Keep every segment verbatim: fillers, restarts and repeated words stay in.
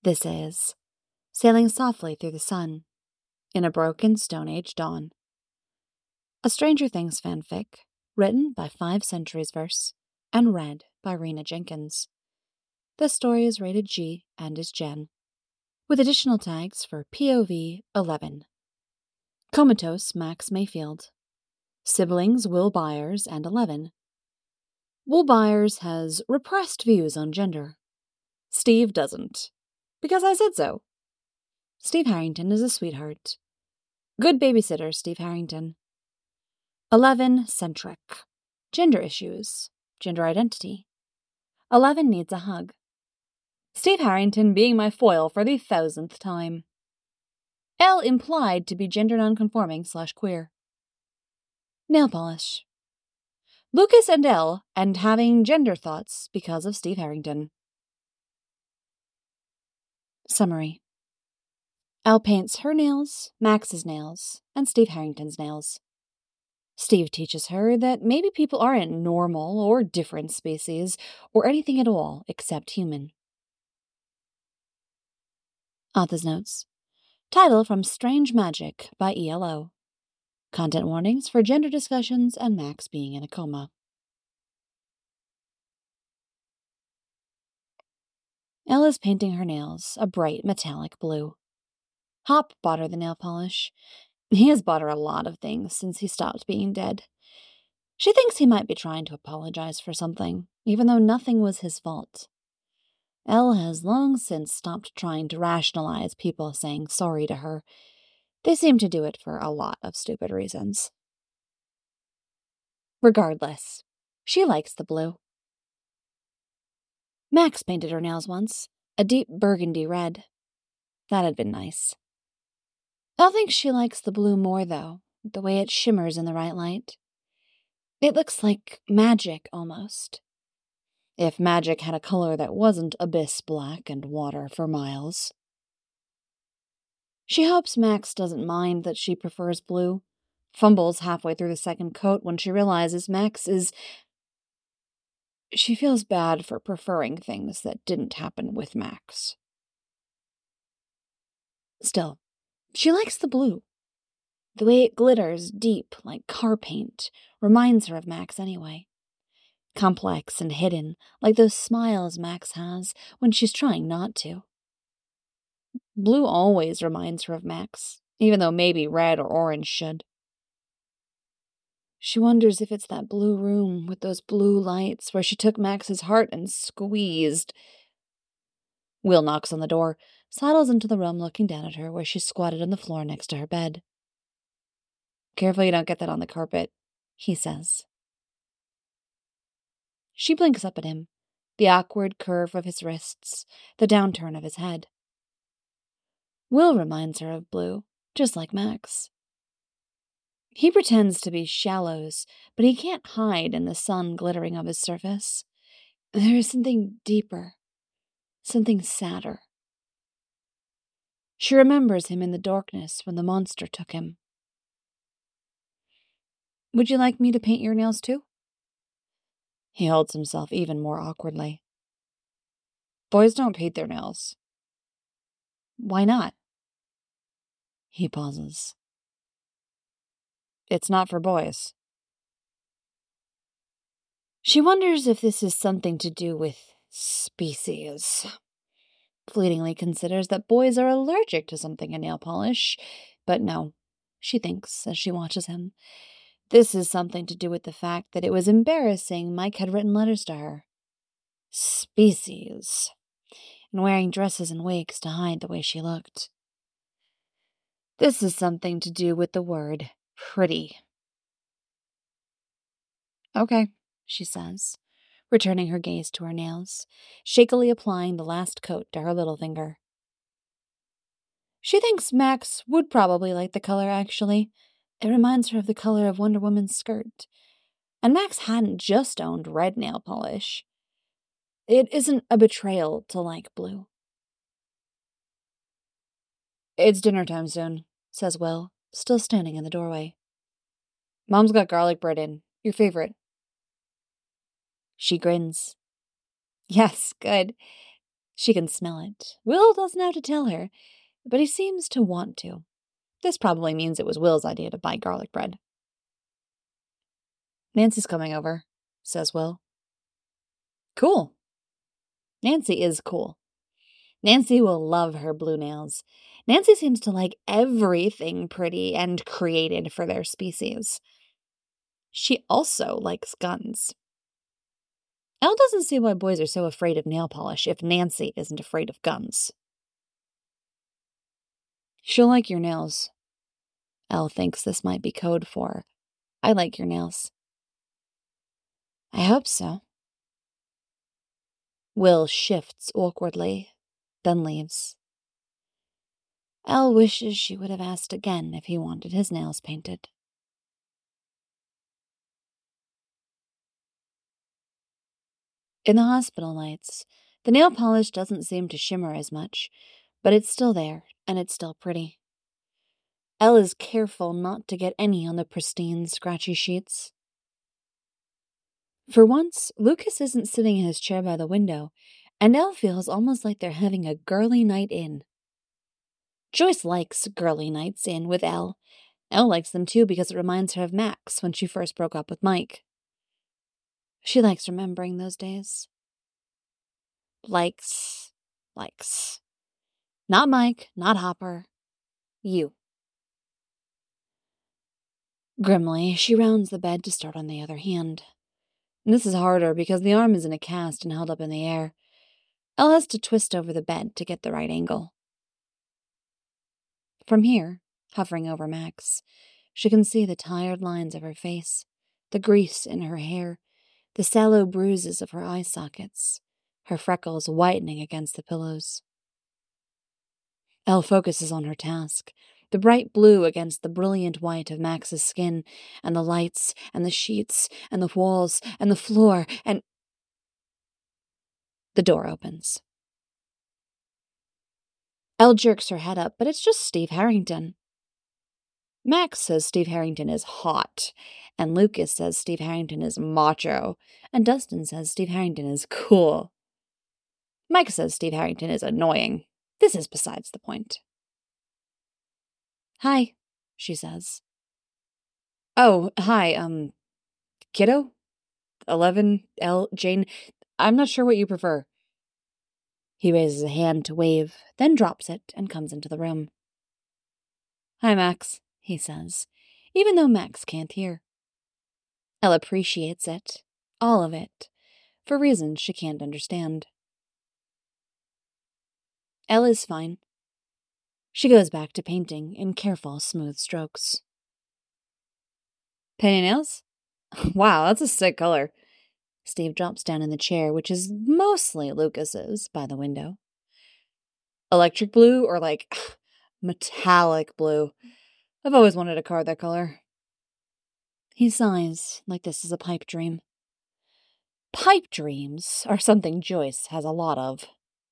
This is Sailing Softly Through the Sun in a Broken Stone Age Dawn. A Stranger Things fanfic, written by Five Centuries Verse and read by Rena Jenkins. This story is rated G and is Gen, with additional tags for P O V eleven. Comatose Max Mayfield. Siblings Will Byers and Eleven. Will Byers has repressed views on gender. Steve doesn't. Because I said so. Steve Harrington is a sweetheart. Good babysitter, Steve Harrington. Eleven centric. Gender issues. Gender identity. Eleven needs a hug. Steve Harrington being my foil for the thousandth time. L implied to be gender nonconforming slash queer. Nail polish. Lucas and L and having gender thoughts because of Steve Harrington. Summary. Elle paints her nails, Max's nails, and Steve Harrington's nails. Steve teaches her that maybe people aren't normal or different species or anything at all except human. Author's notes. Title from Strange Magic by E L O. Content warnings for gender discussions and Max being in a coma. Elle is painting her nails a bright metallic blue. Hop bought her the nail polish. He has bought her a lot of things since he stopped being dead. She thinks he might be trying to apologize for something, even though nothing was his fault. Elle has long since stopped trying to rationalize people saying sorry to her. They seem to do it for a lot of stupid reasons. Regardless, she likes the blue. Max painted her nails once, a deep burgundy red. That had been nice. Elle thinks she likes the blue more, though, the way it shimmers in the right light. It looks like magic, almost. If magic had a color that wasn't abyss black and water for miles. She hopes Max doesn't mind that she prefers blue, fumbles halfway through the second coat when she realizes Max is... She feels bad for preferring things that didn't happen with Max. Still, she likes the blue. The way it glitters deep like car paint reminds her of Max anyway. Complex and hidden, like those smiles Max has when she's trying not to. Blue always reminds her of Max, even though maybe red or orange should. She wonders if it's that blue room with those blue lights where she took Max's heart and squeezed. Will knocks on the door, sidles into the room looking down at her where she's squatted on the floor next to her bed. Careful you don't get that on the carpet, he says. She blinks up at him, the awkward curve of his wrists, the downturn of his head. Will reminds her of blue, just like Max. He pretends to be shallows, but he can't hide in the sun glittering of his surface. There is something deeper, something sadder. She remembers him in the darkness when the monster took him. Would you like me to paint your nails too? He holds himself even more awkwardly. Boys don't paint their nails. Why not? He pauses. It's not for boys. She wonders if this is something to do with species. Fleetingly considers that boys are allergic to something in nail polish, but no, she thinks as she watches him. This is something to do with the fact that it was embarrassing Mike had written letters to her. Species. And wearing dresses and wigs to hide the way she looked. This is something to do with the word pretty. Okay, she says, returning her gaze to her nails, shakily applying the last coat to her little finger. She thinks Max would probably like the color, actually. It reminds her of the color of Wonder Woman's skirt. And Max hadn't just owned red nail polish. It isn't a betrayal to like blue. It's dinner time soon, says Will, still standing in the doorway. Mom's got garlic bread in, your favorite. She grins. Yes, good. She can smell it. Will doesn't know how to tell her, but he seems to want to. This probably means it was Will's idea to buy garlic bread. Nancy's coming over, says Will. Cool. Nancy is cool. Nancy will love her blue nails. Nancy seems to like everything pretty and created for their species. She also likes guns. Elle doesn't see why boys are so afraid of nail polish if Nancy isn't afraid of guns. She'll like your nails. Elle thinks this might be code for, I like your nails. I hope so. Will shifts awkwardly, then leaves. Elle wishes she would have asked again if he wanted his nails painted. In the hospital lights, the nail polish doesn't seem to shimmer as much, but it's still there, and it's still pretty. Elle is careful not to get any on the pristine, scratchy sheets. For once, Lucas isn't sitting in his chair by the window, and Elle feels almost like they're having a girly night in. Joyce likes girly nights in with Elle. Elle likes them too because it reminds her of Max when she first broke up with Mike. She likes remembering those days. Likes, likes. Not Mike, not Hopper. You. Grimly, she rounds the bed to start on the other hand. This is harder because the arm is in a cast and held up in the air. Elle has to twist over the bed to get the right angle. From here, hovering over Max, she can see the tired lines of her face, the grease in her hair, the sallow bruises of her eye sockets, her freckles whitening against the pillows. Elle focuses on her task, the bright blue against the brilliant white of Max's skin, and the lights, and the sheets, and the walls, and the floor, and... The door opens. Elle jerks her head up, but it's just Steve Harrington. Max says Steve Harrington is hot, and Lucas says Steve Harrington is macho, and Dustin says Steve Harrington is cool. Mike says Steve Harrington is annoying. This is besides the point. Hi, she says. Oh, hi, um, kiddo? Eleven, L, Jane, I'm not sure what you prefer. He raises a hand to wave, then drops it and comes into the room. Hi, Max, he says, even though Max can't hear. Elle appreciates it, all of it, for reasons she can't understand. Elle is fine. She goes back to painting in careful, smooth strokes. Painting nails? Wow, that's a sick color. Steve drops down in the chair, which is mostly Lucas's, by the window. Electric blue or, like, metallic blue? I've always wanted a car that color. He sighs, like this is a pipe dream. Pipe dreams are something Joyce has a lot of.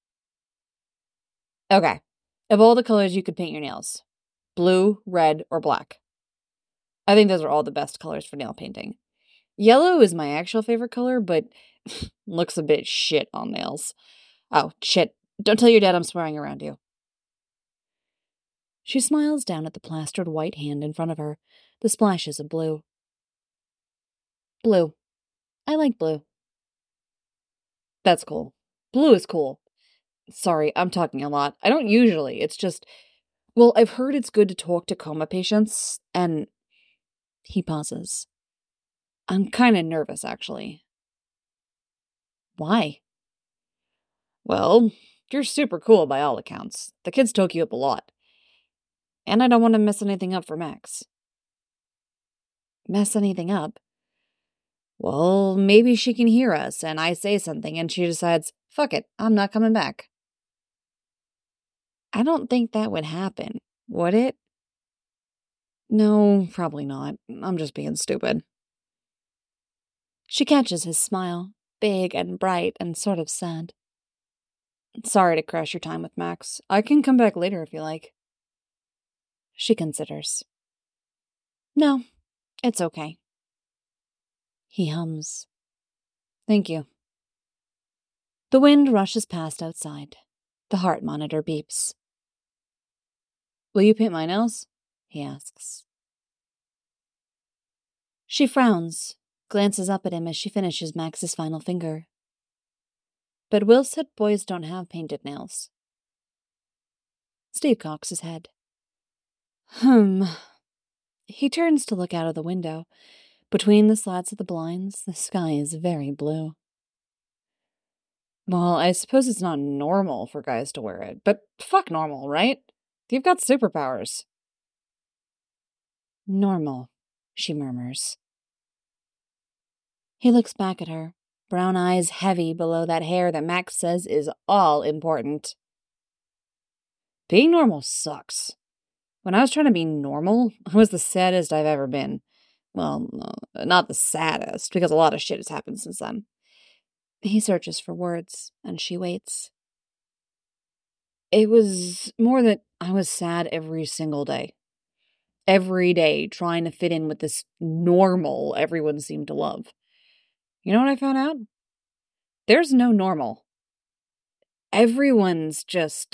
Okay, of all the colors you could paint your nails, blue, red, or black. I think those are all the best colors for nail painting. Yellow is my actual favorite color, but looks a bit shit on nails. Oh, shit. Don't tell your dad I'm swearing around you. She smiles down at the plastered white hand in front of her, the splashes of blue. Blue. I like blue. That's cool. Blue is cool. Sorry, I'm talking a lot. I don't usually. It's just, well, I've heard it's good to talk to coma patients, and... He pauses. I'm kind of nervous, actually. Why? Well, you're super cool by all accounts. The kids took you up a lot. And I don't want to mess anything up for Max. Mess anything up? Well, maybe she can hear us, and I say something, and she decides, fuck it, I'm not coming back. I don't think that would happen, would it? No, probably not. I'm just being stupid. She catches his smile, big and bright and sort of sad. Sorry to crash your time with Max. I can come back later if you like. She considers. No, it's okay. He hums. Thank you. The wind rushes past outside. The heart monitor beeps. "Will you paint my nails?" he asks. She frowns, glances up at him as she finishes Max's final finger. "But Will said boys don't have painted nails." Steve cocks his head. Hmm. He turns to look out of the window. Between the slats of the blinds, the sky is very blue. "Well, I suppose it's not normal for guys to wear it, but fuck normal, right? You've got superpowers." "Normal," she murmurs. He looks back at her, brown eyes heavy below that hair that Max says is all important. "Being normal sucks. When I was trying to be normal, I was the saddest I've ever been. Well, uh, not the saddest, because a lot of shit has happened since then." He searches for words, and she waits. "It was more that I was sad every single day. Every day, trying to fit in with this normal everyone seemed to love. You know what I found out? There's no normal. Everyone's just...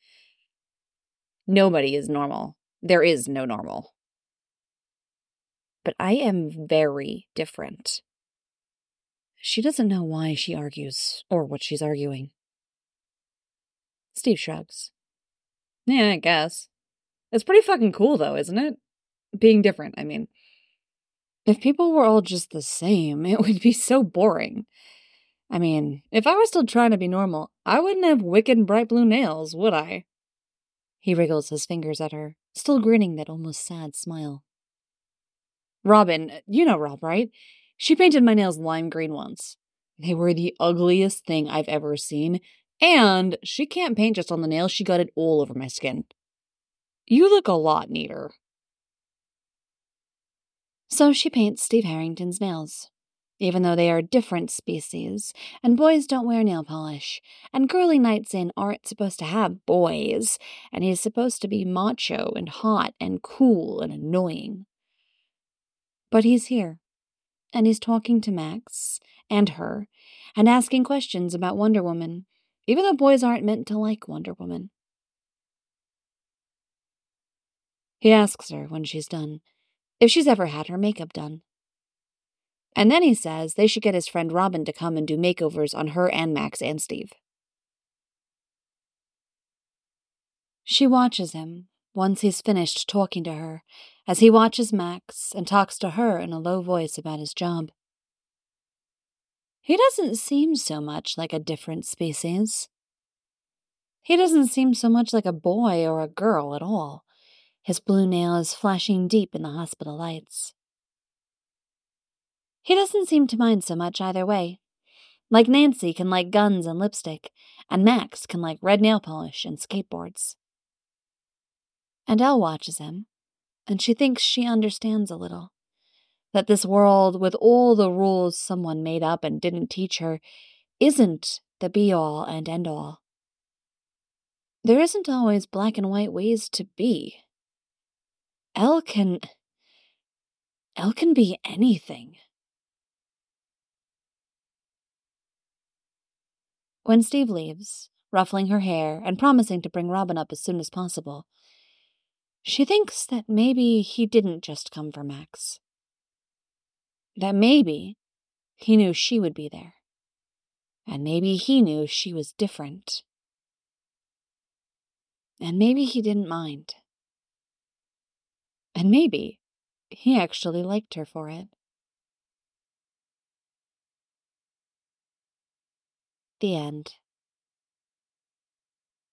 Nobody is normal. There is no normal. But I am very different." She doesn't know why she argues, or what she's arguing. Steve shrugs. "Yeah, I guess. It's pretty fucking cool, though, isn't it? Being different, I mean. If people were all just the same, it would be so boring. I mean, if I was still trying to be normal, I wouldn't have wicked bright blue nails, would I?" He wriggles his fingers at her, still grinning that almost sad smile. "Robin, you know Rob, right? She painted my nails lime green once. They were the ugliest thing I've ever seen, and she can't paint just on the nails, she got it all over my skin. You look a lot neater." So she paints Steve Harrington's nails, even though they are different species, and boys don't wear nail polish, and girly nights in aren't supposed to have boys, and he's supposed to be macho and hot and cool and annoying. But he's here, and he's talking to Max, and her, and asking questions about Wonder Woman, even though boys aren't meant to like Wonder Woman. He asks her, when she's done, if she's ever had her makeup done. And then he says they should get his friend Robin to come and do makeovers on her and Max and Steve. She watches him, once he's finished talking to her, as he watches Max and talks to her in a low voice about his job. He doesn't seem so much like a different species. He doesn't seem so much like a boy or a girl at all, his blue nails flashing deep in the hospital lights. He doesn't seem to mind so much either way. Like Nancy can like guns and lipstick, and Max can like red nail polish and skateboards. And Elle watches him, and she thinks she understands a little. That this world, with all the rules someone made up and didn't teach her, isn't the be-all and end-all. There isn't always black and white ways to be. Elle can... Elle can be anything. When Steve leaves, ruffling her hair and promising to bring Robin up as soon as possible, she thinks that maybe he didn't just come for Max. That maybe he knew she would be there. And maybe he knew she was different. And maybe he didn't mind. And maybe he actually liked her for it. The end.